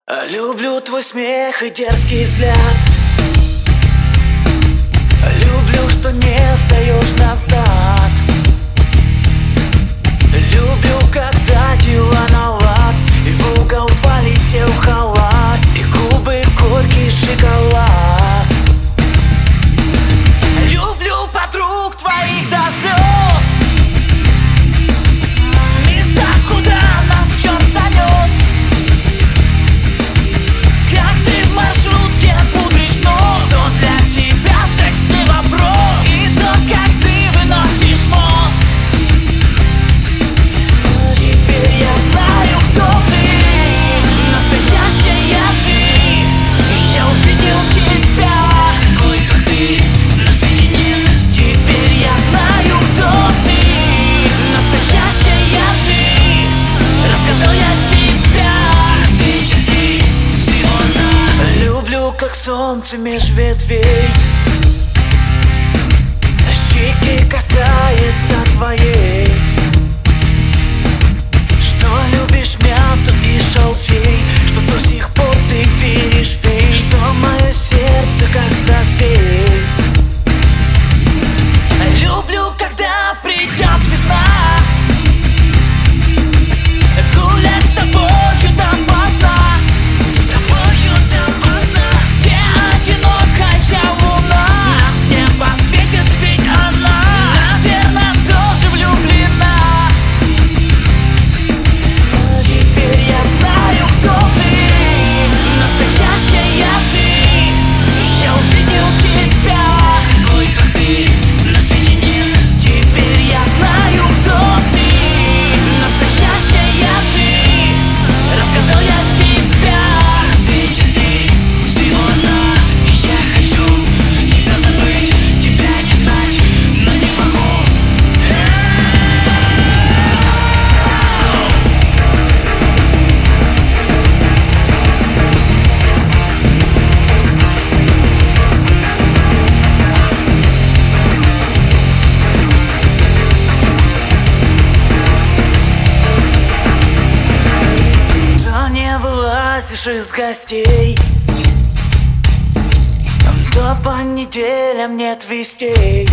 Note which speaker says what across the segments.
Speaker 1: Люблю твой смех и дерзкий взгляд. Люблю, что не сдаешь назад. Люблю, когда дела на лад, и в угол полетел халат, и губы горький шоколад. Люблю подруг твоих до слез, места, куда нас черт занес. Как ты в маршрутке пудришь нос, что для тебя секс не вопрос, и то, как ты выносишь мозг. Теперь я знаю, кто ты, настоящая ты. Я увидел тебя, такой, как ты, на свете нет. Теперь я знаю, кто ты, настоящая ты. Разгадал я тебя, на свете ты всего на. Люблю, как солнце меж ветвей, щеки касается твоей. Что любишь мяту и шалфей, что до сих пор ты веришь в фей, что мое сердце как трофей. Люблю, когда придет весна, гулять с тобою допоздна, с тобою допоздна, где одинокая луна, нам с неба светит, ведь она, наверное, тоже влюблена. Теперь я знаю, кто ты, настоящая ты. Я увидел тебя, такой, как ты, на свете нет. Теперь я знаю, кто ты, настоящая ты. Разгадал я тебя, на свете ты всего на. Я хочу тебя забыть, тебя не знать, но не могу. То не вылазишь из гостей, то по неделям нет вестей.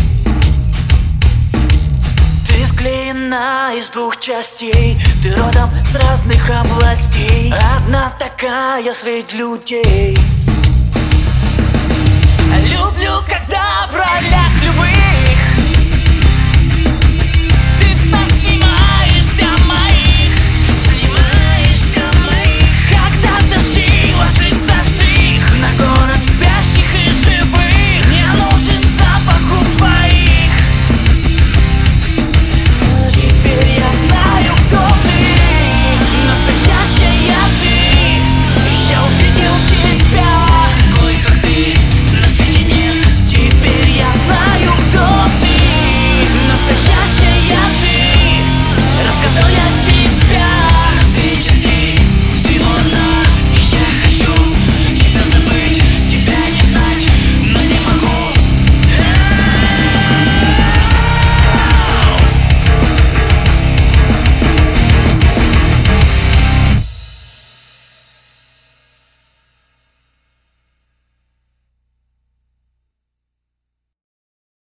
Speaker 1: Ты склеена из двух частей, ты родом с разных областей, одна такая среди людей. Люблю, когда в ролях